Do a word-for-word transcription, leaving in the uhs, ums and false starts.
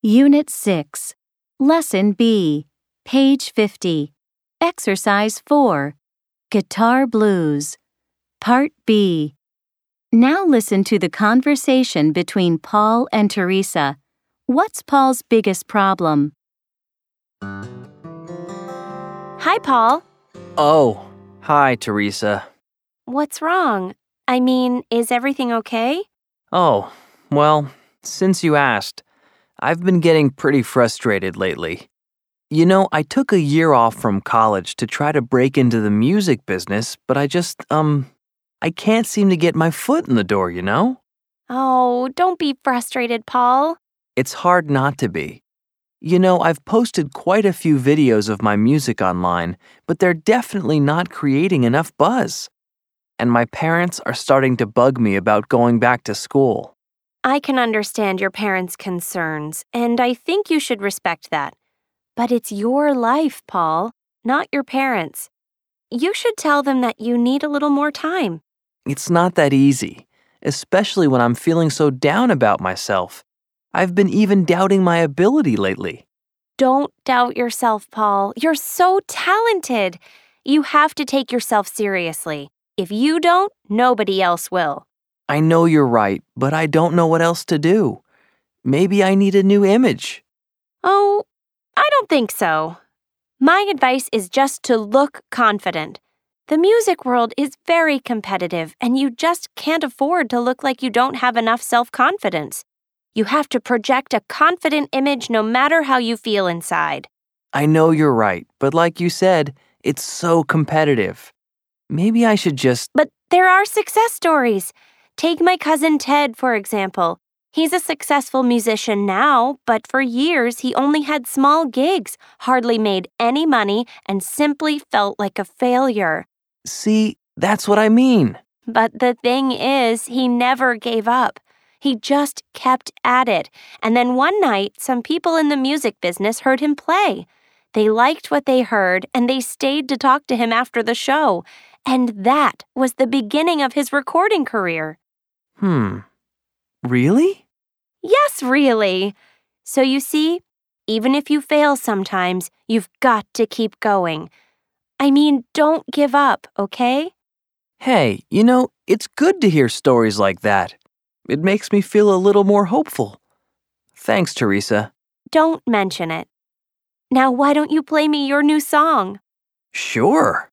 Unit six, Lesson B, page fifty, Exercise four, Guitar Blues, Part B. Now listen to the conversation between Paul and Teresa. What's Paul's biggest problem? Hi, Paul. Oh, hi, Teresa. What's wrong? I mean, is everything okay? Oh, well, since you asked, I've been getting pretty frustrated lately. You know, I took a year off from college to try to break into the music business, but I just, um, I can't seem to get my foot in the door, you know? Oh, don't be frustrated, Paul. It's hard not to be. You know, I've posted quite a few videos of my music online, but they're definitely not creating enough buzz. And my parents are starting to bug me about going back to school. I can understand your parents' concerns, and I think you should respect that. But it's your life, Paul, not your parents'. You should tell them that you need a little more time. It's not that easy, especially when I'm feeling so down about myself. I've been even doubting my ability lately. Don't doubt yourself, Paul. You're so talented. You have to take yourself seriously. If you don't, nobody else will. I know you're right, but I don't know what else to do. Maybe I need a new image. Oh, I don't think so. My advice is just to look confident. The music world is very competitive, and you just can't afford to look like you don't have enough self-confidence. You have to project a confident image no matter how you feel inside. I know you're right, but like you said, it's so competitive. Maybe I should just... But there are success stories. Take my cousin Ted, for example. He's a successful musician now, but for years he only had small gigs, hardly made any money, and simply felt like a failure. See, that's what I mean. But the thing is, he never gave up. He just kept at it. And then one night, some people in the music business heard him play. They liked what they heard, and they stayed to talk to him after the show. And that was the beginning of his recording career. Hmm. Really? Yes, really. So you see, even if you fail sometimes, you've got to keep going. I mean, don't give up, okay? Hey, you know, it's good to hear stories like that. It makes me feel a little more hopeful. Thanks, Teresa. Don't mention it. Now, why don't you play me your new song? Sure.